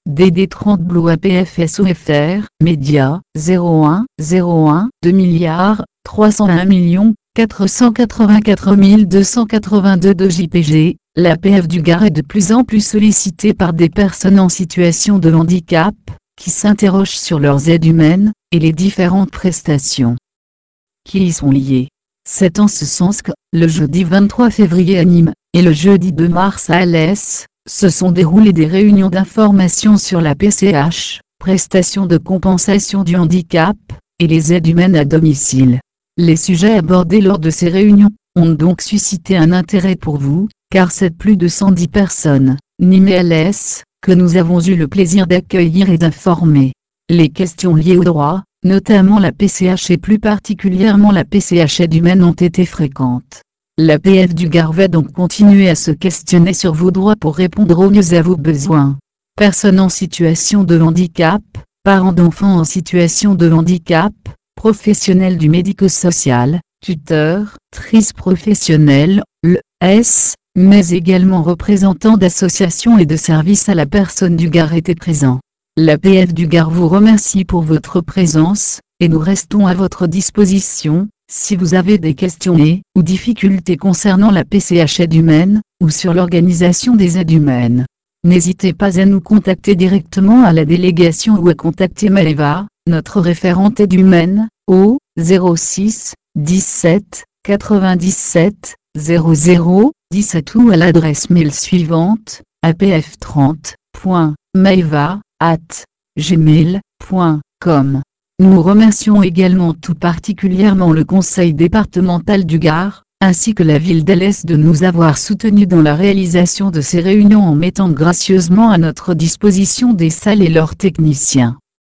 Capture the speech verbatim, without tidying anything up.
D D trente Blue A P F S O F R, Média, zéro un, zéro un, deux milliards, trois cent un millions, quatre cent quatre-vingt-quatre mille deux cent quatre-vingt-deux de J P G. L'A P F du Gard est de plus en plus sollicitée par des personnes en situation de handicap, qui s'interrogent sur leurs aides humaines, et les différentes prestations qui y sont liées. C'est en ce sens que, le jeudi vingt-trois février à Nîmes, et le jeudi deux mars à Alès, se sont déroulées des réunions d'information sur la P C H, prestation de compensation du handicap, et les aides humaines à domicile. Les sujets abordés lors de ces réunions ont donc suscité un intérêt pour vous, car c'est plus de cent dix personnes, Nîmes et Alès, que nous avons eu le plaisir d'accueillir et d'informer. Les questions liées au droit, notamment la P C H et plus particulièrement la P C H aide humaine ont été fréquentes. L'A P F du Gard va donc continuer à se questionner sur vos droits pour répondre au mieux à vos besoins. Personnes en situation de handicap, parents d'enfants en situation de handicap, professionnels du médico-social, tuteurs, trices professionnels, L S, mais également représentants d'associations et de services à la personne du Gard étaient présents. L'A P F du Gard vous remercie pour votre présence, et nous restons à votre disposition, si vous avez des questions et ou difficultés concernant la P C H aide humaine, ou sur l'organisation des aides humaines. N'hésitez pas à nous contacter directement à la délégation ou à contacter Maëva, notre référente aide humaine, au zéro six, dix-sept, quatre-vingt-dix-sept, zéro zéro, dix-sept ou à l'adresse mail suivante, a p f trente point maeva arobase gmail point com. Nous remercions également tout particulièrement le conseil départemental du Gard, ainsi que la ville d'Alès de nous avoir soutenus dans la réalisation de ces réunions en mettant gracieusement à notre disposition des salles et leurs techniciens.